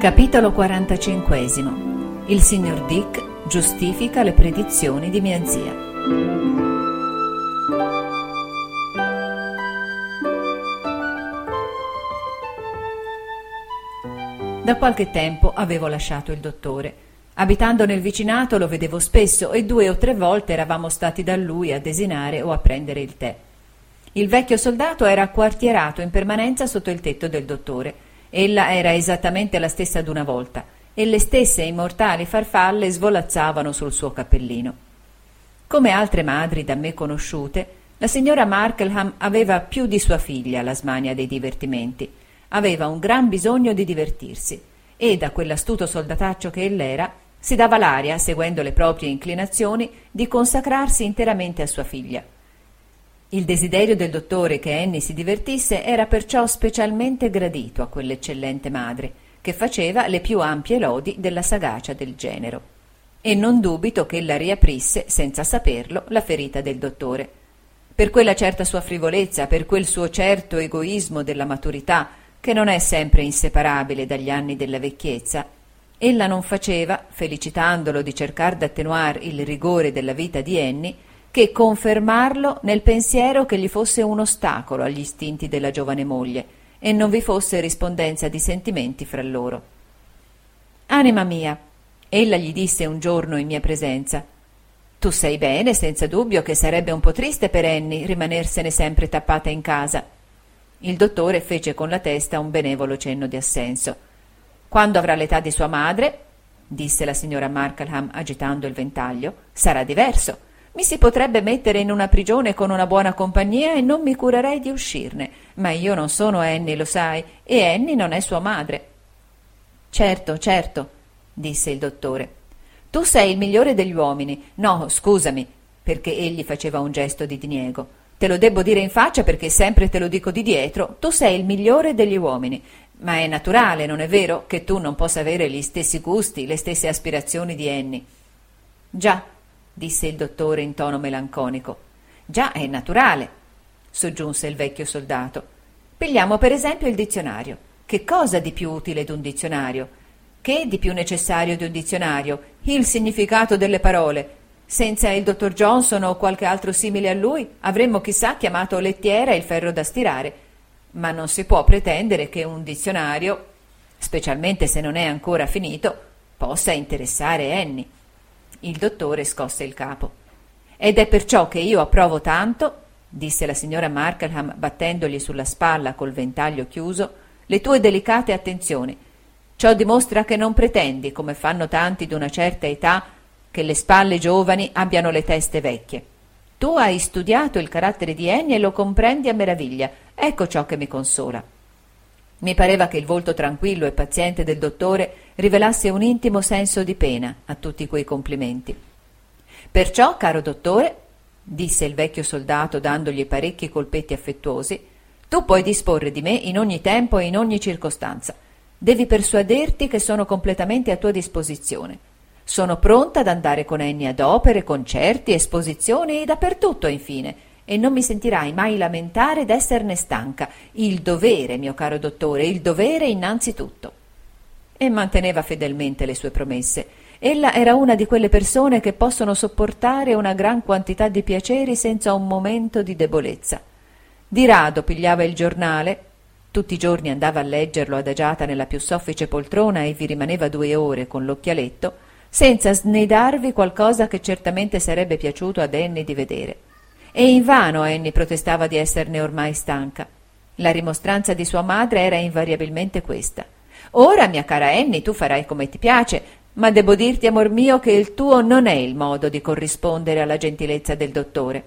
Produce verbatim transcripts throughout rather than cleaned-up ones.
Capitolo quarantacinquesimo. Il signor Dick giustifica le predizioni di mia zia. Da qualche tempo avevo lasciato il dottore. Abitando nel vicinato lo vedevo spesso e due o tre volte eravamo stati da lui a desinare o a prendere il tè. Il vecchio soldato era quartierato in permanenza sotto il tetto del dottore. Ella era esattamente la stessa d'una volta e le stesse immortali farfalle svolazzavano sul suo cappellino. Come altre madri da me conosciute, la signora Markleham aveva più di sua figlia la smania dei divertimenti. Aveva un gran bisogno di divertirsi e, da quell'astuto soldataccio che ella era, si dava l'aria, seguendo le proprie inclinazioni, di consacrarsi interamente a sua figlia. Il desiderio del dottore che Annie si divertisse era perciò specialmente gradito a quell'eccellente madre, che faceva le più ampie lodi della sagacia del genero. E non dubito che ella riaprisse, senza saperlo, la ferita del dottore. Per quella certa sua frivolezza, per quel suo certo egoismo della maturità, che non è sempre inseparabile dagli anni della vecchiezza, ella non faceva, felicitandolo di cercar d'attenuare il rigore della vita di Annie, che confermarlo nel pensiero che gli fosse un ostacolo agli istinti della giovane moglie e non vi fosse rispondenza di sentimenti fra loro. «Anima mia», ella gli disse un giorno in mia presenza, «tu sai bene, senza dubbio, che sarebbe un po' triste per Annie rimanersene sempre tappata in casa». Il dottore fece con la testa un benevolo cenno di assenso. «Quando avrà l'età di sua madre», disse la signora Markleham agitando il ventaglio, «sarà diverso. Mi si potrebbe mettere in una prigione con una buona compagnia e non mi curerei di uscirne, ma io non sono Annie, lo sai, e Annie non è sua madre». «Certo, certo», disse il dottore. «Tu sei il migliore degli uomini. No, scusami», perché egli faceva un gesto di diniego. «Te lo debbo dire in faccia perché sempre te lo dico di dietro. Tu sei il migliore degli uomini. Ma è naturale, non è vero, che tu non possa avere gli stessi gusti, le stesse aspirazioni di Annie». «Già», disse il dottore in tono melanconico. «Già, è naturale», soggiunse il vecchio soldato. «Pigliamo per esempio il dizionario. Che cosa di più utile d'un dizionario? Che di più necessario di un dizionario? Il significato delle parole. Senza il dottor Johnson o qualche altro simile a lui avremmo chissà chiamato lettiera il ferro da stirare. Ma non si può pretendere che un dizionario, specialmente se non è ancora finito, possa interessare Annie». Il dottore scosse il capo. «Ed è perciò che io approvo tanto», disse la signora Markleham battendogli sulla spalla col ventaglio chiuso, «le tue delicate attenzioni. Ciò dimostra che non pretendi, come fanno tanti d'una certa età, che le spalle giovani abbiano le teste vecchie. Tu hai studiato il carattere di Annie e lo comprendi a meraviglia. Ecco ciò che mi consola». Mi pareva che il volto tranquillo e paziente del dottore rivelasse un intimo senso di pena a tutti quei complimenti. «Perciò, caro dottore», disse il vecchio soldato dandogli parecchi colpetti affettuosi, «tu puoi disporre di me in ogni tempo e in ogni circostanza. Devi persuaderti che sono completamente a tua disposizione. Sono pronta ad andare con Annie ad opere, concerti, esposizioni e dappertutto, infine, e non mi sentirai mai lamentare d'esserne stanca. Il dovere, mio caro dottore, il dovere innanzitutto». E manteneva fedelmente le sue promesse. Ella era una di quelle persone che possono sopportare una gran quantità di piaceri senza un momento di debolezza. Di rado pigliava il giornale, tutti i giorni andava a leggerlo adagiata nella più soffice poltrona e vi rimaneva due ore con l'occhialetto, senza snidarvi qualcosa che certamente sarebbe piaciuto ad Annie di vedere. E invano Annie protestava di esserne ormai stanca. La rimostranza di sua madre era invariabilmente questa: «Ora, mia cara Annie, tu farai come ti piace, ma debbo dirti, amor mio, che il tuo non è il modo di corrispondere alla gentilezza del dottore».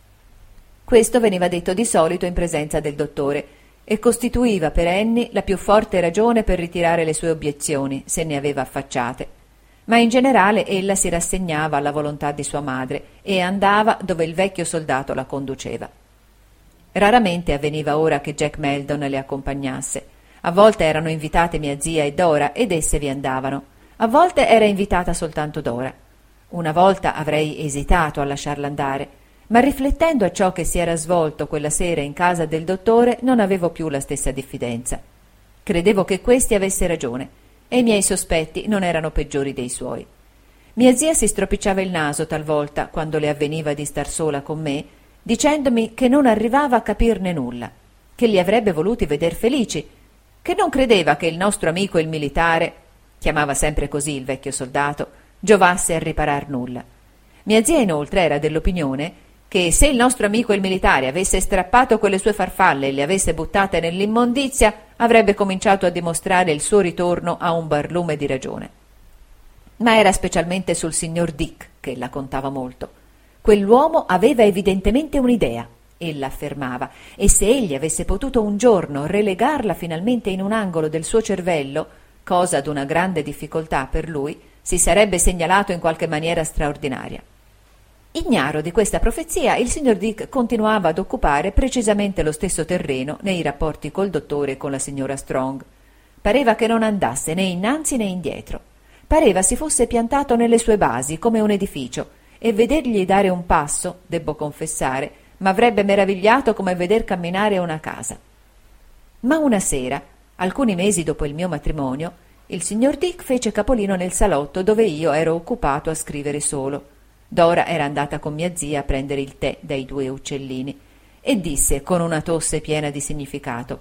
Questo veniva detto di solito in presenza del dottore e costituiva per Annie la più forte ragione per ritirare le sue obiezioni, se ne aveva affacciate. Ma in generale ella si rassegnava alla volontà di sua madre e andava dove il vecchio soldato la conduceva. Raramente avveniva ora che Jack Meldon le accompagnasse. A volte erano invitate mia zia e Dora ed esse vi andavano. A volte era invitata soltanto Dora. Una volta avrei esitato a lasciarla andare, ma riflettendo a ciò che si era svolto quella sera in casa del dottore non avevo più la stessa diffidenza. Credevo che questi avesse ragione e i miei sospetti non erano peggiori dei suoi. Mia zia si stropicciava il naso talvolta, quando le avveniva di star sola con me, dicendomi che non arrivava a capirne nulla, che li avrebbe voluti veder felici, che non credeva che il nostro amico il militare, chiamava sempre così il vecchio soldato, giovasse a riparar nulla. Mia zia inoltre era dell'opinione che se il nostro amico il militare avesse strappato quelle sue farfalle e le avesse buttate nell'immondizia, avrebbe cominciato a dimostrare il suo ritorno a un barlume di ragione. Ma era specialmente sul signor Dick che la contava molto. Quell'uomo aveva evidentemente un'idea, ella affermava, e se egli avesse potuto un giorno relegarla finalmente in un angolo del suo cervello, cosa d'una grande difficoltà per lui, si sarebbe segnalato in qualche maniera straordinaria. Ignaro di questa profezia, il signor Dick continuava ad occupare precisamente lo stesso terreno nei rapporti col dottore e con la signora Strong. Pareva che non andasse né innanzi né indietro. Pareva si fosse piantato nelle sue basi come un edificio, e vedergli dare un passo, debbo confessare, m'avrebbe meravigliato come veder camminare una casa. Ma una sera, alcuni mesi dopo il mio matrimonio, il signor Dick fece capolino nel salotto dove io ero occupato a scrivere solo. Dora era andata con mia zia a prendere il tè dai due uccellini e disse con una tosse piena di significato: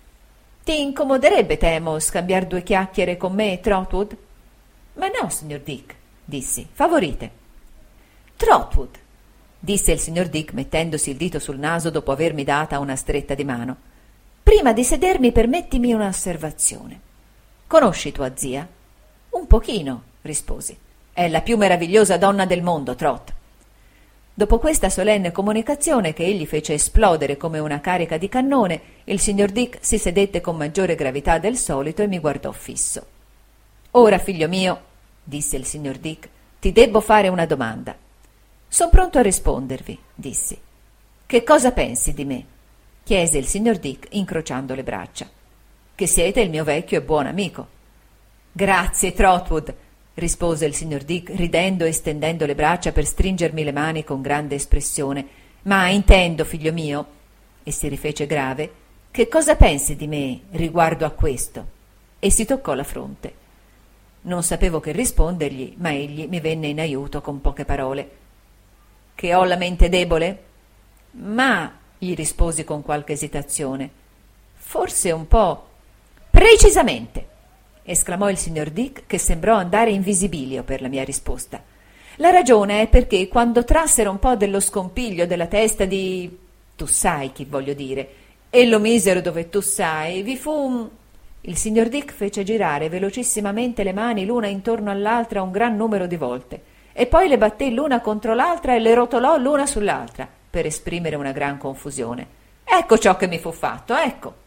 «Ti incomoderebbe, temo, scambiar due chiacchiere con me, Trotwood?» «Ma no, signor Dick», dissi, «favorite». «Trotwood», disse il signor Dick mettendosi il dito sul naso dopo avermi data una stretta di mano, «prima di sedermi permettimi un'osservazione. Conosci tua zia?» «Un pochino», risposi. «È la più meravigliosa donna del mondo, Trot». Dopo questa solenne comunicazione che egli fece esplodere come una carica di cannone, il signor Dick si sedette con maggiore gravità del solito e mi guardò fisso. «Ora, figlio mio», disse il signor Dick, «ti debbo fare una domanda». «Son pronto a rispondervi», dissi. «Che cosa pensi di me?» chiese il signor Dick incrociando le braccia. «Che siete il mio vecchio e buon amico». «Grazie, Trotwood», rispose il signor Dick ridendo e stendendo le braccia per stringermi le mani con grande espressione. «Ma intendo, figlio mio», e si rifece grave, «che cosa pensi di me riguardo a questo?» E si toccò la fronte. Non sapevo che rispondergli, ma egli mi venne in aiuto con poche parole. «Che ho la mente debole?» «Ma», gli risposi con qualche esitazione, «forse un po'». «Precisamente!» esclamò il signor Dick, che sembrò andare in visibilio per la mia risposta. «La ragione è perché quando trassero un po' dello scompiglio della testa di... tu sai chi voglio dire, e lo misero dove tu sai, vi fu un...» Il signor Dick fece girare velocissimamente le mani l'una intorno all'altra un gran numero di volte, e poi le batté l'una contro l'altra e le rotolò l'una sull'altra, per esprimere una gran confusione. «Ecco ciò che mi fu fatto, ecco!»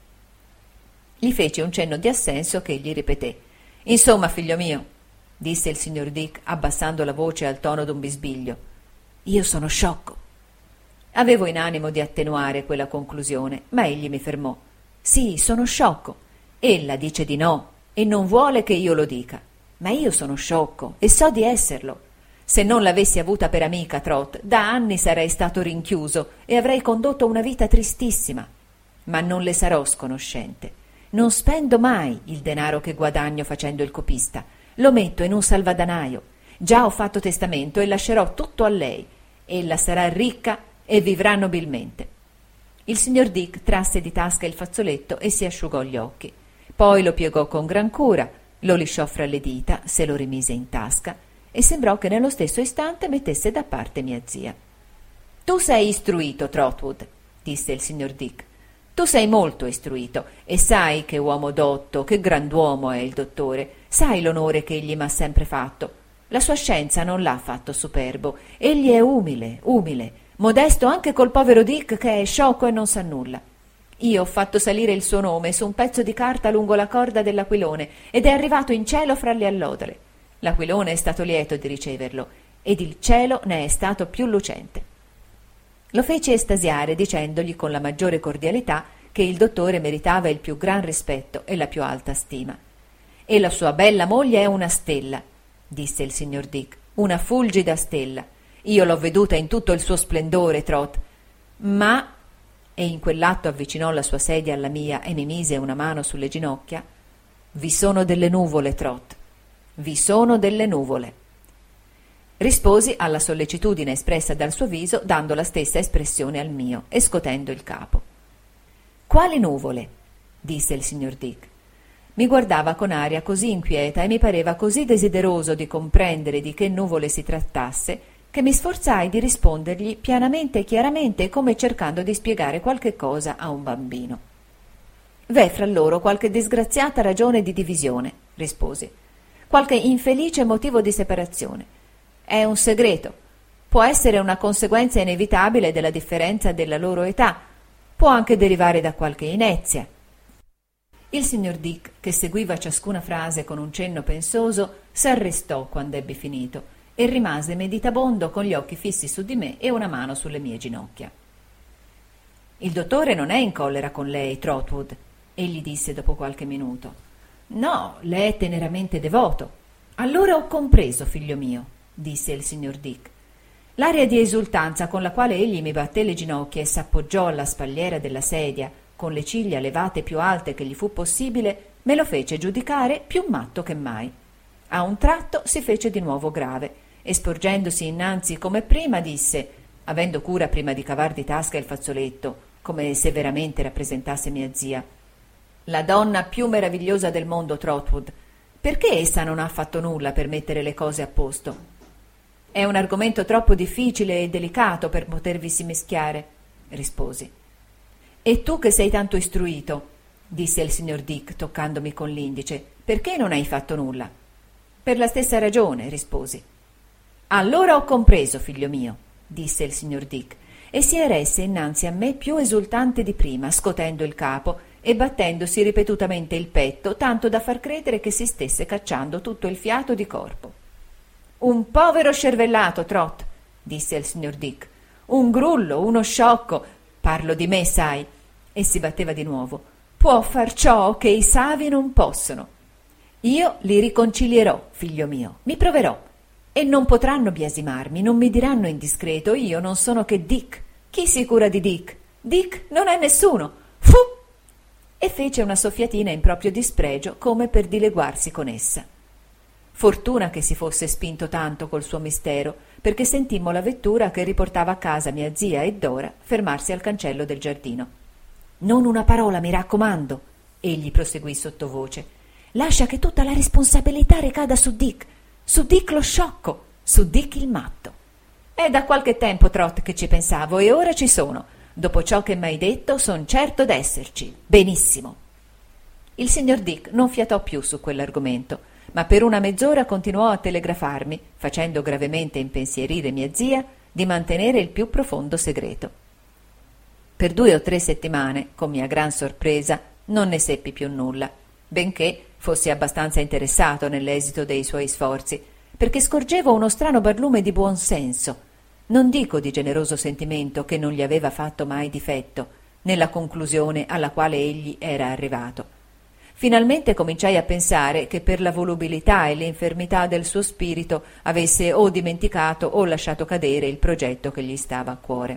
Gli fece un cenno di assenso che egli ripeté. «Insomma, figlio mio», disse il signor Dick abbassando la voce al tono d'un bisbiglio, «io sono sciocco». Avevo in animo di attenuare quella conclusione, ma egli mi fermò. «Sì, sono sciocco. Ella dice di no e non vuole che io lo dica, ma io sono sciocco e so di esserlo. Se non l'avessi avuta per amica, Trot, da anni sarei stato rinchiuso e avrei condotto una vita tristissima. Ma non le sarò sconoscente. Non spendo mai il denaro che guadagno facendo il copista. Lo metto in un salvadanaio. Già ho fatto testamento e lascerò tutto a lei. Ella sarà ricca e vivrà nobilmente». Il signor Dick trasse di tasca il fazzoletto e si asciugò gli occhi. Poi lo piegò con gran cura, lo lisciò fra le dita, se lo rimise in tasca e sembrò che nello stesso istante mettesse da parte mia zia. «Tu sei istruito, Trotwood», disse il signor Dick. «Tu sei molto istruito e sai che uomo dotto, che grand'uomo è il dottore. Sai l'onore che egli m'ha sempre fatto. La sua scienza non l'ha fatto superbo. Egli è umile, umile, modesto anche col povero Dick che è sciocco e non sa nulla. Io ho fatto salire il suo nome su un pezzo di carta lungo la corda dell'aquilone ed è arrivato in cielo fra le allodole. L'aquilone è stato lieto di riceverlo ed il cielo ne è stato più lucente». Lo feci estasiare dicendogli con la maggiore cordialità che il dottore meritava il più gran rispetto e la più alta stima. «E la sua bella moglie è una stella», disse il signor Dick, «una fulgida stella. Io l'ho veduta in tutto il suo splendore, Trot, ma...» e in quell'atto avvicinò la sua sedia alla mia e mi mise una mano sulle ginocchia. Vi sono delle nuvole, Trot. Vi sono delle nuvole. Risposi alla sollecitudine espressa dal suo viso, dando la stessa espressione al mio e scotendo il capo. Quali nuvole? Disse il signor Dick. Mi guardava con aria così inquieta e mi pareva così desideroso di comprendere di che nuvole si trattasse che mi sforzai di rispondergli pianamente e chiaramente, come cercando di spiegare qualche cosa a un bambino. V'è fra loro qualche disgraziata ragione di divisione, risposi, qualche infelice motivo di separazione. È un segreto, può essere una conseguenza inevitabile della differenza della loro età, può anche derivare da qualche inezia. Il signor Dick, che seguiva ciascuna frase con un cenno pensoso, s'arrestò quando ebbi finito e rimase meditabondo con gli occhi fissi su di me e una mano sulle mie ginocchia. Il dottore non è in collera con lei, Trotwood, egli disse dopo qualche minuto. No, le è teneramente devoto. Allora ho compreso, figlio mio, disse il signor Dick. L'aria di esultanza con la quale egli mi batté le ginocchia e s'appoggiò alla spalliera della sedia, con le ciglia levate più alte che gli fu possibile, me lo fece giudicare più matto che mai. A un tratto si fece di nuovo grave e, sporgendosi innanzi come prima, disse, avendo cura prima di cavar di tasca il fazzoletto, come se veramente rappresentasse mia zia: la donna più meravigliosa del mondo, Trotwood, perché essa non ha fatto nulla per mettere le cose a posto? È un argomento troppo difficile e delicato per potervisi mischiare, risposi. E tu che sei tanto istruito, disse il signor Dick toccandomi con l'indice, perché non hai fatto nulla? Per la stessa ragione, risposi. Allora ho compreso, figlio mio, disse il signor Dick, e si eresse innanzi a me più esultante di prima, scotendo il capo e battendosi ripetutamente il petto, tanto da far credere che si stesse cacciando tutto il fiato di corpo. Un povero scervellato, Trot, disse il signor Dick, un grullo, uno sciocco, parlo di me, sai, e si batteva di nuovo, può far ciò che i savi non possono. Io li riconcilierò, figlio mio, mi proverò, e non potranno biasimarmi, non mi diranno indiscreto, io non sono che Dick. Chi si cura di Dick? Dick non è nessuno. Fu! E fece una soffiatina in proprio dispregio, come per dileguarsi con essa. Fortuna che si fosse spinto tanto col suo mistero, perché sentimmo la vettura che riportava a casa mia zia e Dora fermarsi al cancello del giardino. Non una parola, mi raccomando, egli proseguì sottovoce. Lascia che tutta la responsabilità ricada su Dick, su Dick lo sciocco, su Dick il matto. È da qualche tempo, Trot, che ci pensavo e ora ci sono. Dopo ciò che m'hai detto, son certo d'esserci. Benissimo. Il signor Dick non fiatò più su quell'argomento, ma per una mezz'ora continuò a telegrafarmi, facendo gravemente impensierire mia zia, di mantenere il più profondo segreto. Per due o tre settimane, con mia gran sorpresa, non ne seppi più nulla, benché fossi abbastanza interessato nell'esito dei suoi sforzi, perché scorgevo uno strano barlume di buon senso, non dico di generoso sentimento che non gli aveva fatto mai difetto, nella conclusione alla quale egli era arrivato. Finalmente cominciai a pensare che per la volubilità e l'infermità del suo spirito avesse o dimenticato o lasciato cadere il progetto che gli stava a cuore.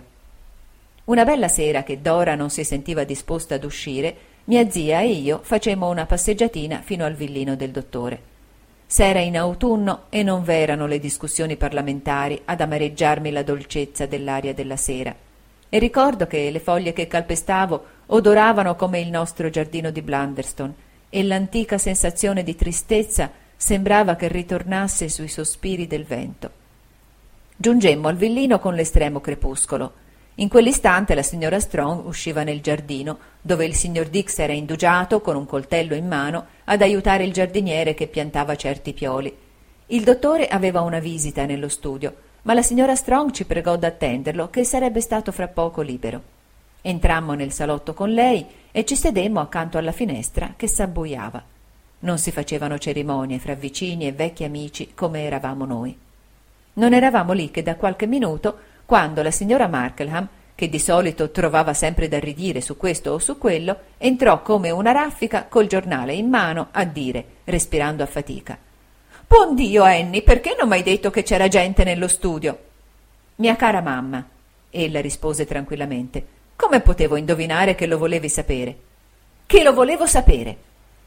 Una bella sera che Dora non si sentiva disposta ad uscire, mia zia e io facemmo una passeggiatina fino al villino del dottore. S'era in autunno e non v'erano le discussioni parlamentari ad amareggiarmi la dolcezza dell'aria della sera, e ricordo che le foglie che calpestavo odoravano come il nostro giardino di Blunderstone, e l'antica sensazione di tristezza sembrava che ritornasse sui sospiri del vento. Giungemmo al villino con l'estremo crepuscolo. In quell'istante la signora Strong usciva nel giardino, dove il signor Dick s'era indugiato, con un coltello in mano, ad aiutare il giardiniere che piantava certi pioli. Il dottore aveva una visita nello studio, ma la signora Strong ci pregò d'attenderlo, che sarebbe stato fra poco libero. Entrammo nel salotto con lei e ci sedemmo accanto alla finestra che s'abbuiava. Non si facevano cerimonie fra vicini e vecchi amici come eravamo noi. Non eravamo lì che da qualche minuto, quando la signora Markleham, che di solito trovava sempre da ridire su questo o su quello, entrò come una raffica col giornale in mano a dire, respirando a fatica: «Buon Dio, Annie, perché non m'hai detto che c'era gente nello studio?» «Mia cara mamma», ella rispose tranquillamente, «come potevo indovinare che lo volevi sapere?» «Che lo volevo sapere!»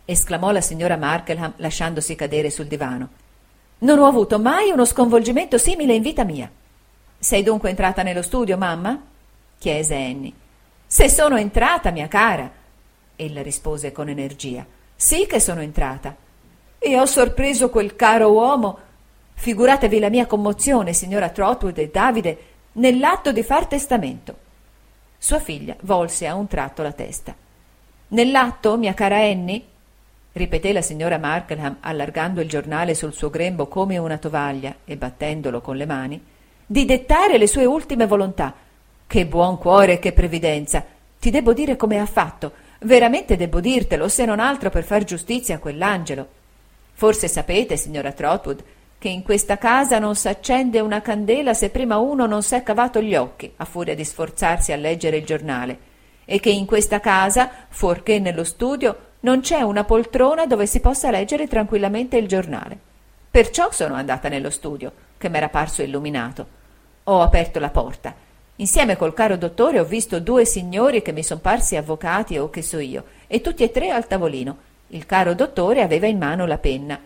esclamò la signora Markleham lasciandosi cadere sul divano. Non ho avuto mai uno sconvolgimento simile in vita mia. Sei dunque entrata nello studio, mamma? Chiese Annie. Se sono entrata, mia cara, ella rispose con energia. Sì che sono entrata. E ho sorpreso quel caro uomo. Figuratevi la mia commozione, signora Trotwood e Davide, nell'atto di far testamento. Sua figlia volse a un tratto la testa. Nell'atto, mia cara Annie? Ripeté la signora Markleham allargando il giornale sul suo grembo come una tovaglia e battendolo con le mani, di dettare le sue ultime volontà. Che buon cuore e che previdenza! Ti debbo dire come ha fatto. Veramente debbo dirtelo, se non altro per far giustizia a quell'angelo. Forse sapete, signora Trotwood, che in questa casa non s'accende una candela se prima uno non s'è cavato gli occhi a furia di sforzarsi a leggere il giornale, e che in questa casa, fuorché nello studio, non c'è una poltrona dove si possa leggere tranquillamente il giornale. Perciò sono andata nello studio, che m'era parso illuminato. Ho aperto la porta. Insieme col caro dottore ho visto due signori che mi son parsi avvocati o che so io, e tutti e tre al tavolino. Il caro dottore aveva in mano la penna.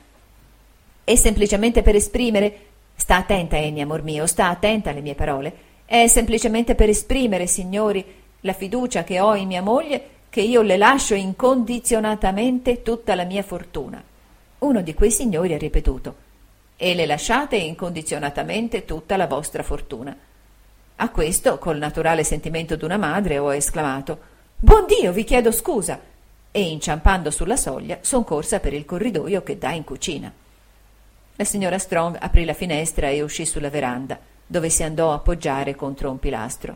E semplicemente per esprimere... Sta attenta, Annie, amor mio, sta attenta alle mie parole. È semplicemente per esprimere, signori, la fiducia che ho in mia moglie, che io le lascio incondizionatamente tutta la mia fortuna. Uno di quei signori ha ripetuto: e le lasciate incondizionatamente tutta la vostra fortuna. A questo, col naturale sentimento d'una madre, ho esclamato: buon Dio, vi chiedo scusa! E inciampando sulla soglia son corsa per il corridoio che dà in cucina. La signora Strong aprì la finestra e uscì sulla veranda, dove si andò a appoggiare contro un pilastro.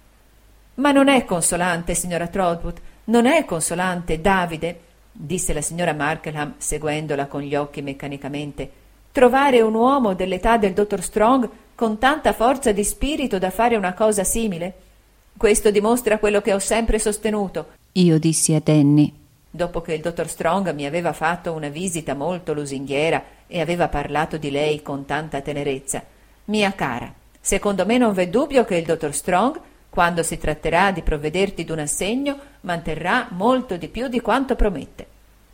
Ma non è consolante, signora Trotwood, non è consolante, Davide, disse la signora Markleham seguendola con gli occhi meccanicamente, trovare un uomo dell'età del dottor Strong con tanta forza di spirito da fare una cosa simile? Questo dimostra quello che ho sempre sostenuto. Io dissi a Annie, dopo che il dottor Strong mi aveva fatto una visita molto lusinghiera e aveva parlato di lei con tanta tenerezza. Mia cara, secondo me non v'è dubbio che il dottor Strong, quando si tratterà di provvederti d'un assegno, manterrà molto di più di quanto promette.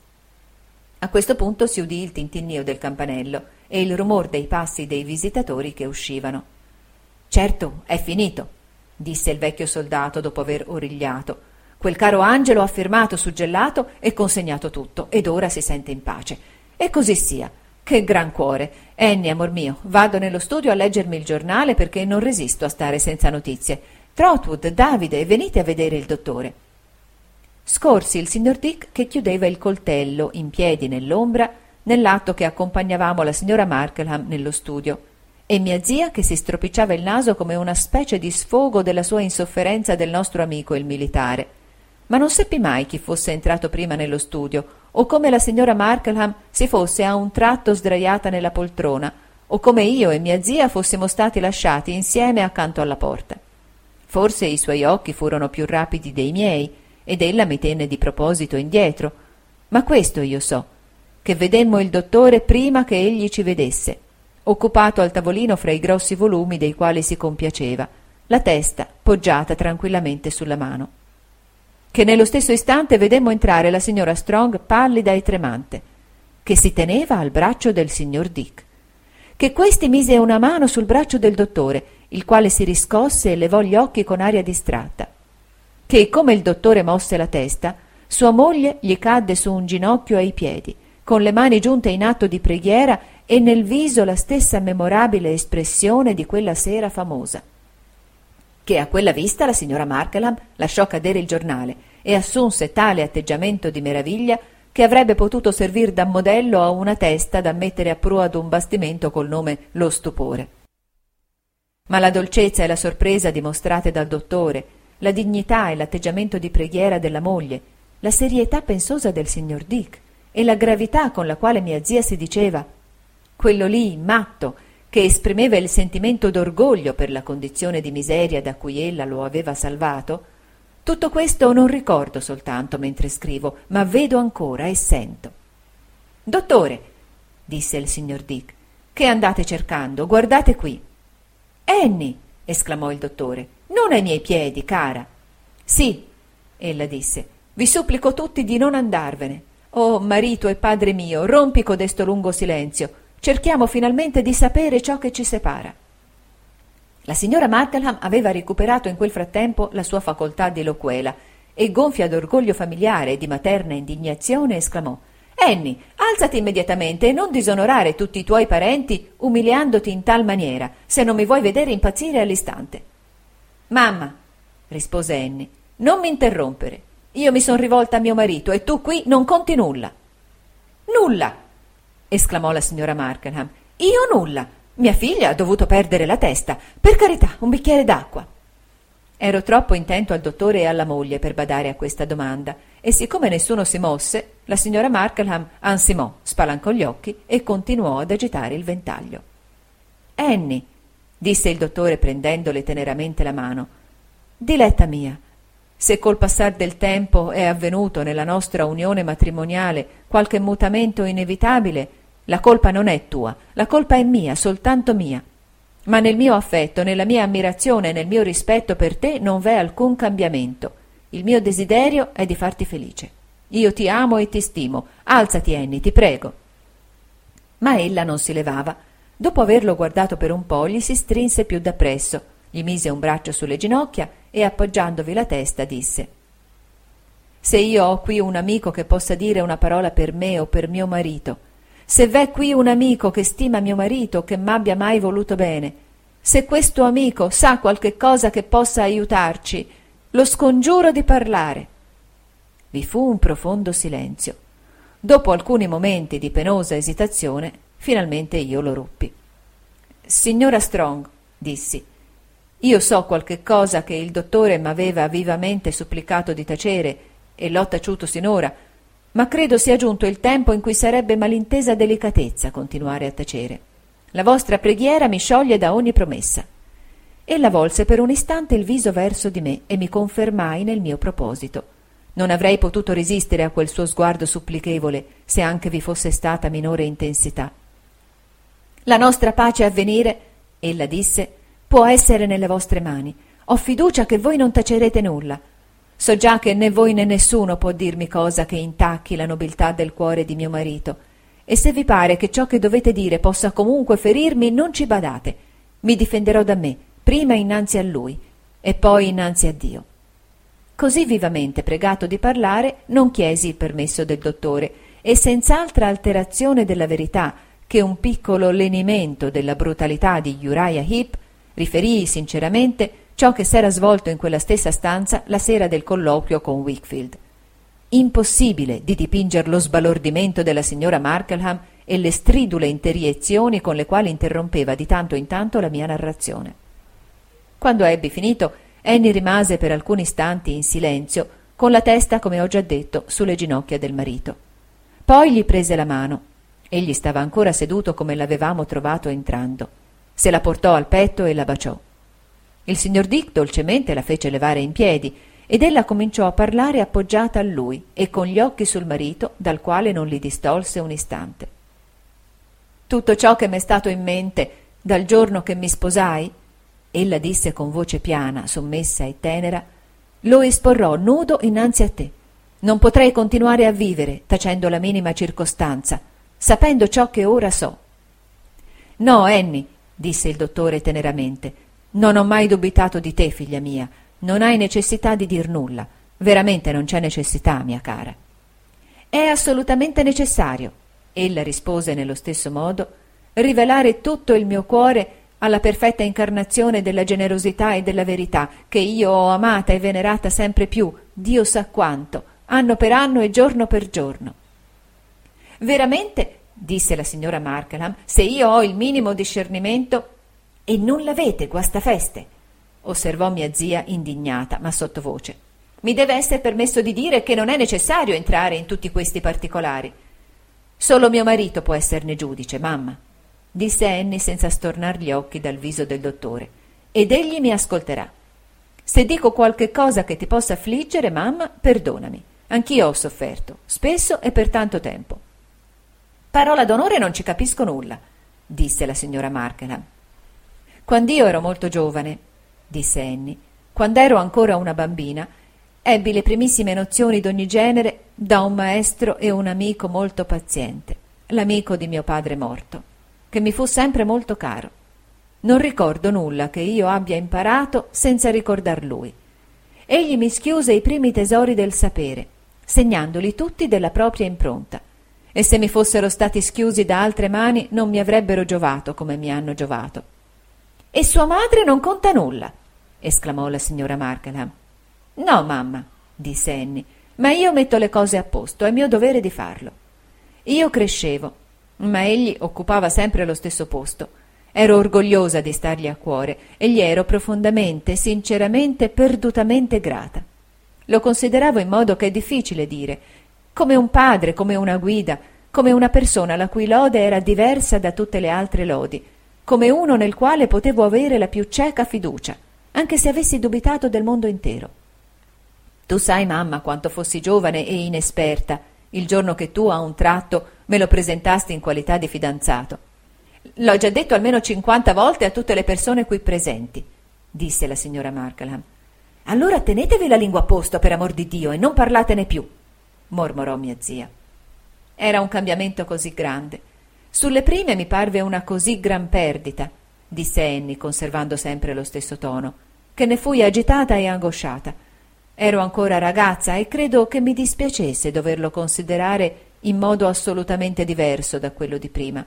A questo punto si udì il tintinnio del campanello e il rumor dei passi dei visitatori che uscivano. Certo, è finito, disse il vecchio soldato dopo aver origliato. Quel caro angelo ha firmato, suggellato e consegnato tutto, ed ora si sente in pace. E così sia. Che gran cuore! Annie, amor mio, vado nello studio a leggermi il giornale perché non resisto a stare senza notizie. Trotwood, Davide, venite a vedere il dottore. Scorsi il signor Dick che chiudeva il coltello in piedi nell'ombra nell'atto che accompagnavamo la signora Markleham nello studio, e mia zia che si stropicciava il naso come una specie di sfogo della sua insofferenza del nostro amico il militare. Ma non seppi mai chi fosse entrato prima nello studio, o come la signora Markleham si fosse a un tratto sdraiata nella poltrona, o come io e mia zia fossimo stati lasciati insieme accanto alla porta. Forse i suoi occhi furono più rapidi dei miei, ed ella mi tenne di proposito indietro, ma questo io so, che vedemmo il dottore prima che egli ci vedesse, occupato al tavolino fra i grossi volumi dei quali si compiaceva, la testa poggiata tranquillamente sulla mano. Che nello stesso istante vedemmo entrare la signora Strong pallida e tremante, che si teneva al braccio del signor Dick, che questi mise una mano sul braccio del dottore, il quale si riscosse e levò gli occhi con aria distratta, che come il dottore mosse la testa, sua moglie gli cadde su un ginocchio ai piedi, con le mani giunte in atto di preghiera e nel viso la stessa memorabile espressione di quella sera famosa. Che a quella vista la signora Markleham lasciò cadere il giornale e assunse tale atteggiamento di meraviglia che avrebbe potuto servir da modello a una testa da mettere a prua d'un bastimento col nome Lo Stupore. Ma la dolcezza e la sorpresa dimostrate dal dottore, la dignità e l'atteggiamento di preghiera della moglie, la serietà pensosa del signor Dick e la gravità con la quale mia zia si diceva quello lì, matto, che esprimeva il sentimento d'orgoglio per la condizione di miseria da cui ella lo aveva salvato, tutto questo non ricordo soltanto mentre scrivo, ma vedo ancora e sento. «Dottore», disse il signor Dick, «che andate cercando? Guardate qui». «Annie», esclamò il dottore, «non ai miei piedi, cara». «Sì», ella disse, «vi supplico tutti di non andarvene. Oh, marito e padre mio, rompi codesto lungo silenzio. Cerchiamo finalmente di sapere ciò che ci separa. La signora Markleham aveva recuperato in quel frattempo la sua facoltà di loquela e, gonfia d'orgoglio familiare e di materna indignazione, esclamò: «Annie, alzati immediatamente e non disonorare tutti i tuoi parenti umiliandoti in tal maniera, se non mi vuoi vedere impazzire all'istante». «Mamma», rispose Annie, «non mi interrompere. Io mi son rivolta a mio marito e tu qui non conti nulla». «Nulla!» esclamò la signora Markleham. «Io nulla! Mia figlia ha dovuto perdere la testa. Per carità, un bicchiere d'acqua». Ero troppo intento al dottore e alla moglie per badare a questa domanda, e siccome nessuno si mosse, la signora Markleham ansimò, spalancò gli occhi e continuò ad agitare il ventaglio. «Annie», disse il dottore prendendole teneramente la mano, «diletta mia, se col passar del tempo è avvenuto nella nostra unione matrimoniale qualche mutamento inevitabile, la colpa non è tua, la colpa è mia, soltanto mia. Ma nel mio affetto, nella mia ammirazione e nel mio rispetto per te non v'è alcun cambiamento. Il mio desiderio è di farti felice. Io ti amo e ti stimo. Alzati, Annie, ti prego». Ma ella non si levava. Dopo averlo guardato per un po', gli si strinse più dappresso, gli mise un braccio sulle ginocchia e, appoggiandovi la testa, disse: «Se io ho qui un amico che possa dire una parola per me o per mio marito, se v'è qui un amico che stima mio marito, che m'abbia mai voluto bene, se questo amico sa qualche cosa che possa aiutarci, lo scongiuro di parlare». Vi fu un profondo silenzio. Dopo alcuni momenti di penosa esitazione, finalmente io lo ruppi. «Signora Strong», dissi, «io so qualche cosa che il dottore m'aveva vivamente supplicato di tacere e l'ho taciuto sinora, ma credo sia giunto il tempo in cui sarebbe malintesa delicatezza continuare a tacere. La vostra preghiera mi scioglie da ogni promessa». Ella volse per un istante il viso verso di me e mi confermai nel mio proposito. Non avrei potuto resistere a quel suo sguardo supplichevole, se anche vi fosse stata minore intensità. «La nostra pace a venire», ella disse, «può essere nelle vostre mani. Ho fiducia che voi non tacerete nulla. So già che né voi né nessuno può dirmi cosa che intacchi la nobiltà del cuore di mio marito, e se vi pare che ciò che dovete dire possa comunque ferirmi, non ci badate. Mi difenderò da me, prima innanzi a lui e poi innanzi a Dio». Così vivamente pregato di parlare, non chiesi il permesso del dottore e, senz'altra alterazione della verità che un piccolo lenimento della brutalità di Uriah Heep, riferii sinceramente ciò che s'era svolto in quella stessa stanza la sera del colloquio con Wickfield. Impossibile di dipinger lo sbalordimento della signora Markleham e le stridule interiezioni con le quali interrompeva di tanto in tanto la mia narrazione. Quando ebbi finito, Annie rimase per alcuni istanti in silenzio, con la testa, come ho già detto, sulle ginocchia del marito. Poi gli prese la mano. Egli stava ancora seduto come l'avevamo trovato entrando. Se la portò al petto e la baciò. Il signor Dick dolcemente la fece levare in piedi ed ella cominciò a parlare appoggiata a lui e con gli occhi sul marito, dal quale non li distolse un istante. «Tutto ciò che m'è stato in mente dal giorno che mi sposai», ella disse con voce piana, sommessa e tenera, «lo esporrò nudo innanzi a te. Non potrei continuare a vivere tacendo la minima circostanza, sapendo ciò che ora so». «No, Annie», disse il dottore teneramente, «non ho mai dubitato di te, figlia mia. Non hai necessità di dir nulla. Veramente non c'è necessità, mia cara». «È assolutamente necessario», ella rispose nello stesso modo, «rivelare tutto il mio cuore alla perfetta incarnazione della generosità e della verità, che io ho amata e venerata sempre più, Dio sa quanto, anno per anno e giorno per giorno». «Veramente», disse la signora Markleham, «se io ho il minimo discernimento...» «E non l'avete, guastafeste», osservò mia zia indignata, ma sottovoce. «Mi deve essere permesso di dire che non è necessario entrare in tutti questi particolari. Solo mio marito può esserne giudice, mamma», disse Annie senza stornar gli occhi dal viso del dottore, «ed egli mi ascolterà. Se dico qualche cosa che ti possa affliggere, mamma, perdonami. Anch'io ho sofferto, spesso e per tanto tempo». «Parola d'onore, non ci capisco nulla», disse la signora Markleham. «Quand'io ero molto giovane», disse Annie, «quando ero ancora una bambina, Ebbi le primissime nozioni d'ogni genere da un maestro e un amico molto paziente, l'amico di mio padre morto, che mi fu sempre molto caro. Non ricordo nulla che io abbia imparato senza ricordar lui. Egli mi schiuse i primi tesori del sapere, segnandoli tutti della propria impronta, e se mi fossero stati schiusi da altre mani non mi avrebbero giovato come mi hanno giovato. «E sua madre non conta nulla?» esclamò la signora Markleham. «No, mamma», disse Annie, «ma io metto le cose a posto, è mio dovere di farlo». Io crescevo, ma egli occupava sempre lo stesso posto. Ero orgogliosa di stargli a cuore e gli ero profondamente, sinceramente, perdutamente grata. Lo consideravo in modo che è difficile dire, come un padre, come una guida, come una persona la cui lode era diversa da tutte le altre lodi, come uno nel quale potevo avere la più cieca fiducia, anche se avessi dubitato del mondo intero. Tu sai, mamma, quanto fossi giovane e inesperta il giorno che tu a un tratto me lo presentasti in qualità di fidanzato. L'ho già detto almeno cinquanta volte a tutte le persone qui presenti, disse la signora Markleham. Allora tenetevi la lingua a posto, per amor di Dio, e non parlatene più, mormorò mia zia. Era un cambiamento così grande. Sulle prime mi parve una così gran perdita, disse Annie, conservando sempre lo stesso tono, che ne fui agitata e angosciata. Ero ancora ragazza e credo che mi dispiacesse doverlo considerare in modo assolutamente diverso da quello di prima.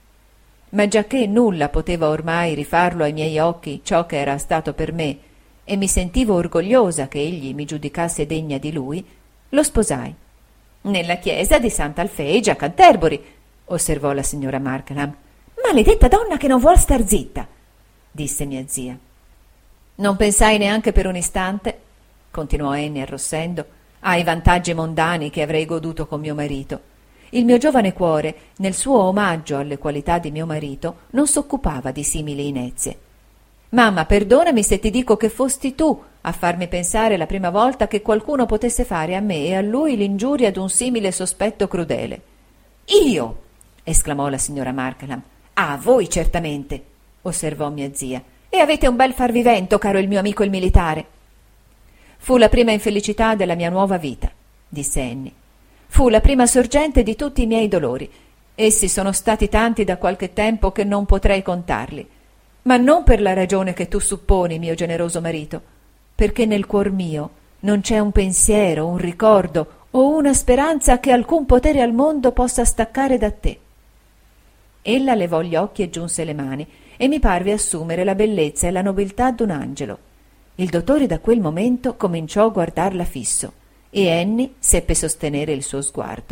Ma giacché nulla poteva ormai rifarlo ai miei occhi ciò che era stato per me, e mi sentivo orgogliosa che egli mi giudicasse degna di lui, lo sposai. Nella chiesa di Sant'Alfeige a Canterbury, osservò la signora Markleham. Maledetta donna che non vuol star zitta, disse mia zia. Non pensai neanche per un istante, continuò Annie arrossendo, ai vantaggi mondani che avrei goduto con mio marito. Il mio giovane cuore, nel suo omaggio alle qualità di mio marito, non s'occupava di simili inezie. Mamma, perdonami se ti dico che fosti tu a farmi pensare la prima volta che qualcuno potesse fare a me e a lui l'ingiuria d'un simile sospetto crudele. Io! esclamò la signora Markleham. Ah, voi certamente, osservò mia zia. E avete un bel farvivento, caro il mio amico il militare. Fu la prima infelicità della mia nuova vita, disse Annie. Fu la prima sorgente di tutti i miei dolori. Essi sono stati tanti da qualche tempo che non potrei contarli. Ma non per la ragione che tu supponi, mio generoso marito, perché nel cuor mio non c'è un pensiero, un ricordo o una speranza che alcun potere al mondo possa staccare da te. Ella levò gli occhi e giunse le mani e mi parve assumere la bellezza e la nobiltà d'un angelo. Il dottore da quel momento cominciò a guardarla fisso e Annie seppe sostenere il suo sguardo.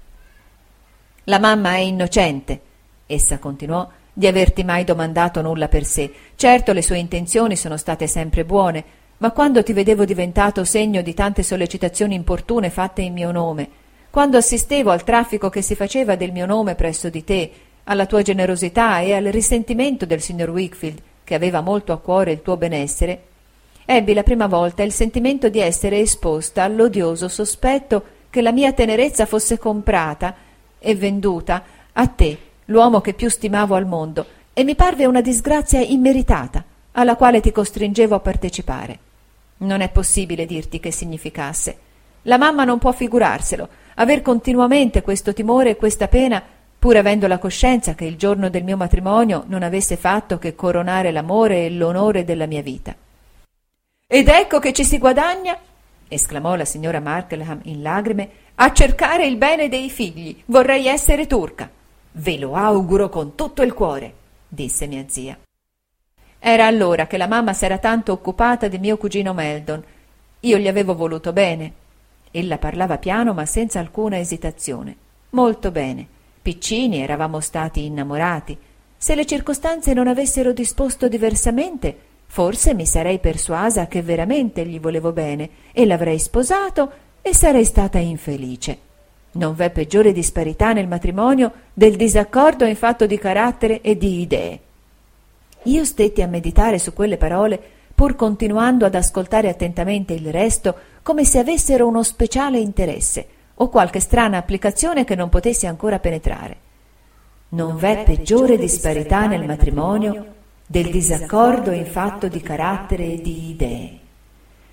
La mamma è innocente, essa continuò, di averti mai domandato nulla per sé. Certo, le sue intenzioni sono state sempre buone, ma quando ti vedevo diventato segno di tante sollecitazioni importune fatte in mio nome, quando assistevo al traffico che si faceva del mio nome presso di te, alla tua generosità e al risentimento del signor Wickfield, che aveva molto a cuore il tuo benessere, ebbi la prima volta il sentimento di essere esposta all'odioso sospetto che la mia tenerezza fosse comprata e venduta a te, l'uomo che più stimavo al mondo, e mi parve una disgrazia immeritata, alla quale ti costringevo a partecipare. Non è possibile dirti che significasse. La mamma non può figurarselo, aver continuamente questo timore e questa pena, pur avendo la coscienza che il giorno del mio matrimonio non avesse fatto che coronare l'amore e l'onore della mia vita. «Ed ecco che ci si guadagna», esclamò la signora Markleham in lagrime, «a cercare il bene dei figli. Vorrei essere turca». «Ve lo auguro con tutto il cuore», disse mia zia. Era allora che la mamma s'era tanto occupata di mio cugino Meldon. Io gli avevo voluto bene. Ella parlava piano ma senza alcuna esitazione. Molto bene. Piccini eravamo stati innamorati. Se le circostanze non avessero disposto diversamente, forse mi sarei persuasa che veramente gli volevo bene e l'avrei sposato e sarei stata infelice. Non v'è peggiore disparità nel matrimonio del disaccordo in fatto di carattere e di idee. Io stetti a meditare su quelle parole, pur continuando ad ascoltare attentamente il resto, come se avessero uno speciale interesse o qualche strana applicazione che non potessi ancora penetrare. Non v'è peggiore disparità nel matrimonio del disaccordo in fatto di carattere e di idee.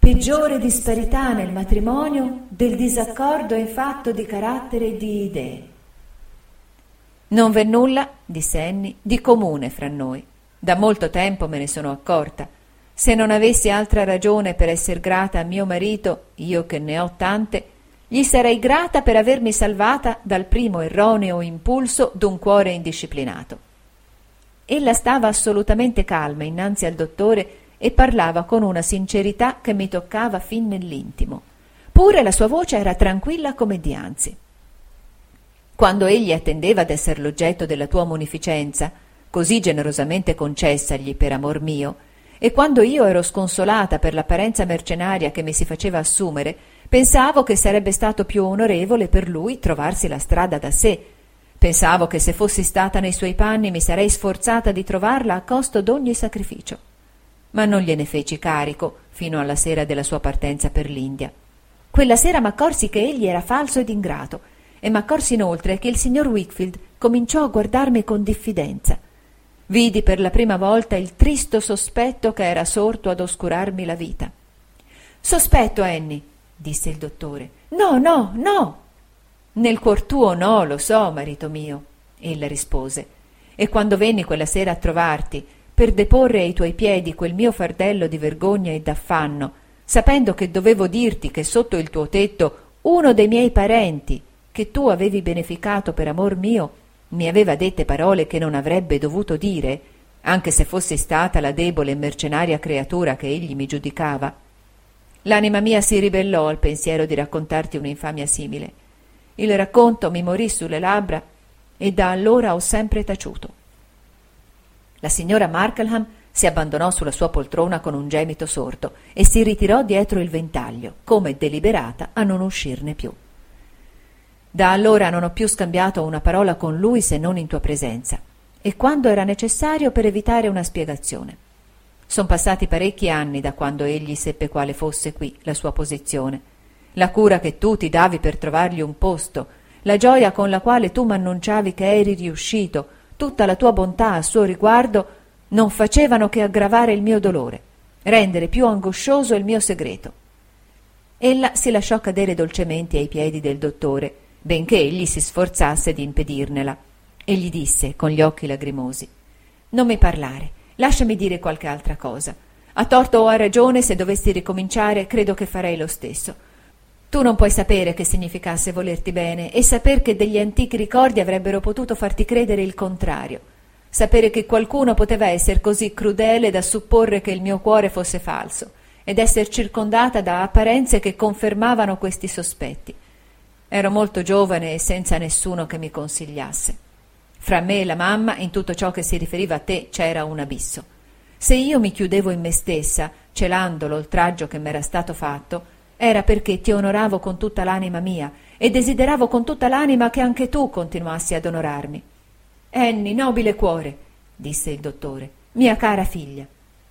peggiore disparità nel matrimonio del disaccordo in fatto di carattere e di idee. Non v'è nulla, disse Annie, di comune fra noi. Da molto tempo me ne sono accorta. Se non avessi altra ragione per esser grata a mio marito, io che ne ho tante, gli sarei grata per avermi salvata dal primo erroneo impulso d'un cuore indisciplinato. Ella stava assolutamente calma innanzi al dottore e parlava con una sincerità che mi toccava fin nell'intimo. Pure la sua voce era tranquilla come dianzi. Quando egli attendeva d'esser l'oggetto della tua munificenza, così generosamente concessagli per amor mio, e quando io ero sconsolata per l'apparenza mercenaria che mi si faceva assumere, pensavo che sarebbe stato più onorevole per lui trovarsi la strada da sé. Pensavo che se fossi stata nei suoi panni mi sarei sforzata di trovarla a costo d'ogni sacrificio. Ma non gliene feci carico fino alla sera della sua partenza per l'India. Quella sera m'accorsi che egli era falso ed ingrato, e m'accorsi inoltre che il signor Wickfield cominciò a guardarmi con diffidenza. Vidi per la prima volta il tristo sospetto che era sorto ad oscurarmi la vita. «Sospetto, Annie», disse il dottore. «No, no, no!» «Nel cuor tuo no, lo so, marito mio», ella rispose. «E quando venni quella sera a trovarti, per deporre ai tuoi piedi quel mio fardello di vergogna e d'affanno, sapendo che dovevo dirti che sotto il tuo tetto uno dei miei parenti, che tu avevi beneficato per amor mio, mi aveva dette parole che non avrebbe dovuto dire, anche se fossi stata la debole e mercenaria creatura che egli mi giudicava, l'anima mia si ribellò al pensiero di raccontarti un'infamia simile. Il racconto mi morì sulle labbra e da allora ho sempre taciuto». La signora Markleham si abbandonò sulla sua poltrona con un gemito sordo e si ritirò dietro il ventaglio, come deliberata a non uscirne più. Da allora non ho più scambiato una parola con lui se non in tua presenza, e quando era necessario per evitare una spiegazione. Son passati parecchi anni da quando egli seppe quale fosse qui la sua posizione, la cura che tu ti davi per trovargli un posto, la gioia con la quale tu m'annunciavi che eri riuscito, tutta la tua bontà a suo riguardo, non facevano che aggravare il mio dolore, rendere più angoscioso il mio segreto. Ella si lasciò cadere dolcemente ai piedi del dottore, benché egli si sforzasse di impedirnela, e gli disse con gli occhi lagrimosi: «Non mi parlare, lasciami dire qualche altra cosa. A torto o a ragione, se dovessi ricominciare, credo che farei lo stesso. Tu non puoi sapere che significasse volerti bene e saper che degli antichi ricordi avrebbero potuto farti credere il contrario, sapere che qualcuno poteva essere così crudele da supporre che il mio cuore fosse falso ed esser circondata da apparenze che confermavano questi sospetti. Ero molto giovane e senza nessuno che mi consigliasse. Fra me e la mamma, in tutto ciò che si riferiva a te, c'era un abisso. Se io mi chiudevo in me stessa, celando l'oltraggio che m'era stato fatto, era perché ti onoravo con tutta l'anima mia e desideravo con tutta l'anima che anche tu continuassi ad onorarmi. Annie, nobile cuore, disse il dottore, mia cara figlia.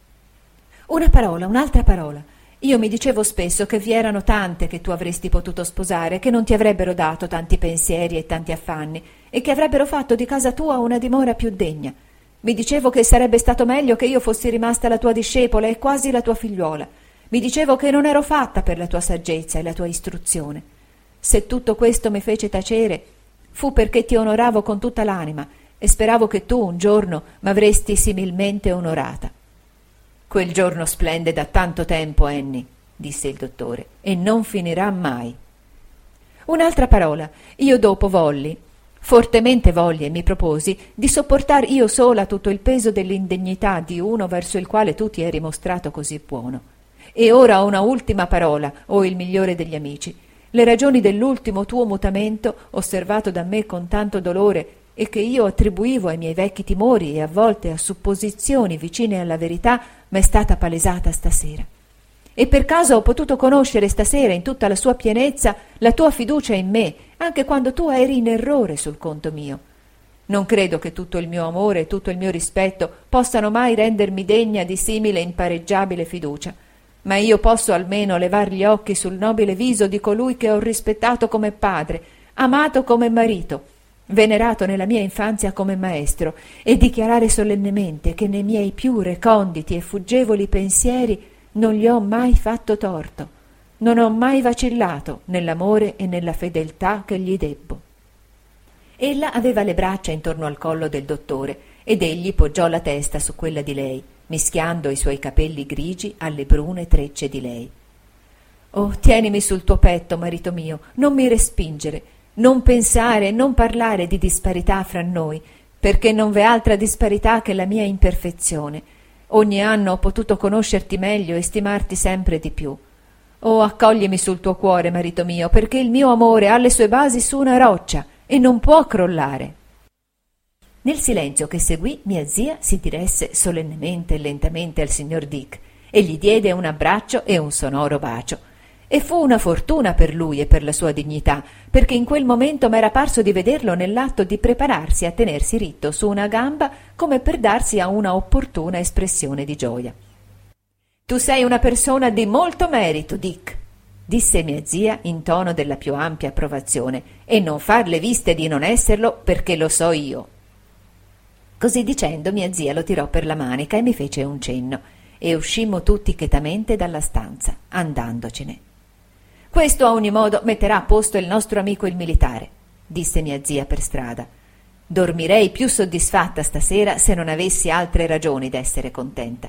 Una parola, un'altra parola. Io mi dicevo spesso che vi erano tante che tu avresti potuto sposare, che non ti avrebbero dato tanti pensieri e tanti affanni, e che avrebbero fatto di casa tua una dimora più degna. Mi dicevo che sarebbe stato meglio che io fossi rimasta la tua discepola e quasi la tua figliuola. Mi dicevo che non ero fatta per la tua saggezza e la tua istruzione. Se tutto questo mi fece tacere, fu perché ti onoravo con tutta l'anima e speravo che tu un giorno m'avresti similmente onorata. Quel giorno splende da tanto tempo, Annie, disse il dottore, e non finirà mai. Un'altra parola. Io dopo volli, fortemente volli e mi proposi di sopportar io sola tutto il peso dell'indegnità di uno verso il quale tu ti eri mostrato così buono. E ora una ultima parola, o il migliore degli amici. Le ragioni dell'ultimo tuo mutamento, osservato da me con tanto dolore e che io attribuivo ai miei vecchi timori e a volte a supposizioni vicine alla verità, m'è stata palesata stasera. E per caso ho potuto conoscere stasera in tutta la sua pienezza la tua fiducia in me, anche quando tu eri in errore sul conto mio. Non credo che tutto il mio amore e tutto il mio rispetto possano mai rendermi degna di simile impareggiabile fiducia, ma io posso almeno levar gli occhi sul nobile viso di colui che ho rispettato come padre, amato come marito, venerato nella mia infanzia come maestro, e dichiarare solennemente che nei miei più reconditi e fuggevoli pensieri Non gli ho mai fatto torto, non ho mai vacillato nell'amore e nella fedeltà che gli debbo. Ella aveva le braccia intorno al collo del dottore ed egli poggiò la testa su quella di lei, mischiando i suoi capelli grigi alle brune trecce di lei. «Oh, tienimi sul tuo petto, marito mio, non mi respingere, non pensare e non parlare di disparità fra noi, perché non v'è altra disparità che la mia imperfezione. Ogni anno ho potuto conoscerti meglio e stimarti sempre di più. Oh, accoglimi sul tuo cuore, marito mio, perché il mio amore ha le sue basi su una roccia e non può crollare». Nel silenzio che seguì, mia zia si diresse solennemente e lentamente al signor Dick e gli diede un abbraccio e un sonoro bacio. E fu una fortuna per lui e per la sua dignità, perché in quel momento m'era parso di vederlo nell'atto di prepararsi a tenersi ritto su una gamba come per darsi a una opportuna espressione di gioia. «Tu sei una persona di molto merito, Dick», disse mia zia in tono della più ampia approvazione, «e non far le viste di non esserlo, perché lo so io». Così dicendo mia zia lo tirò per la manica e mi fece un cenno, e uscimmo tutti chetamente dalla stanza, andandocene. «Questo a ogni modo metterà a posto il nostro amico il militare», disse mia zia per strada. «Dormirei più soddisfatta stasera se non avessi altre ragioni d'essere contenta».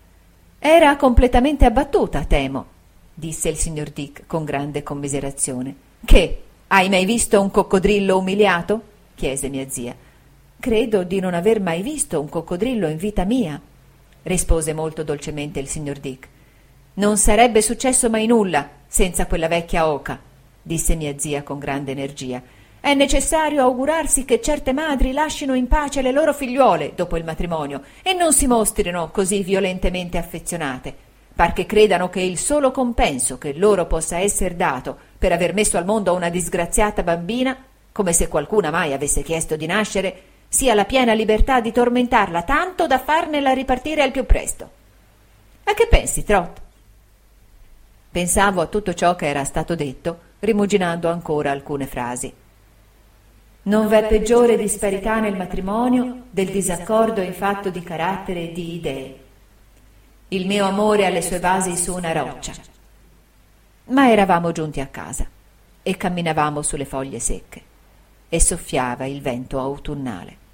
«Era completamente abbattuta, temo», disse il signor Dick con grande commiserazione. «Che, hai mai visto un coccodrillo umiliato?» chiese mia zia. «Credo di non aver mai visto un coccodrillo in vita mia», rispose molto dolcemente il signor Dick. «Non sarebbe successo mai nulla senza quella vecchia oca», disse mia zia con grande energia. «È necessario augurarsi che certe madri lascino in pace le loro figliuole dopo il matrimonio e non si mostrino così violentemente affezionate, par che credano che il solo compenso che loro possa esser dato per aver messo al mondo una disgraziata bambina, come se qualcuna mai avesse chiesto di nascere, sia la piena libertà di tormentarla tanto da farnela ripartire al più presto. A che pensi, Trot?» Pensavo a tutto ciò che era stato detto, rimuginando ancora alcune frasi. «Non v'è peggiore disparità nel matrimonio del disaccordo in fatto di carattere e di idee. Il mio amore ha le sue basi su una roccia». Ma eravamo giunti a casa e camminavamo sulle foglie secche e soffiava il vento autunnale.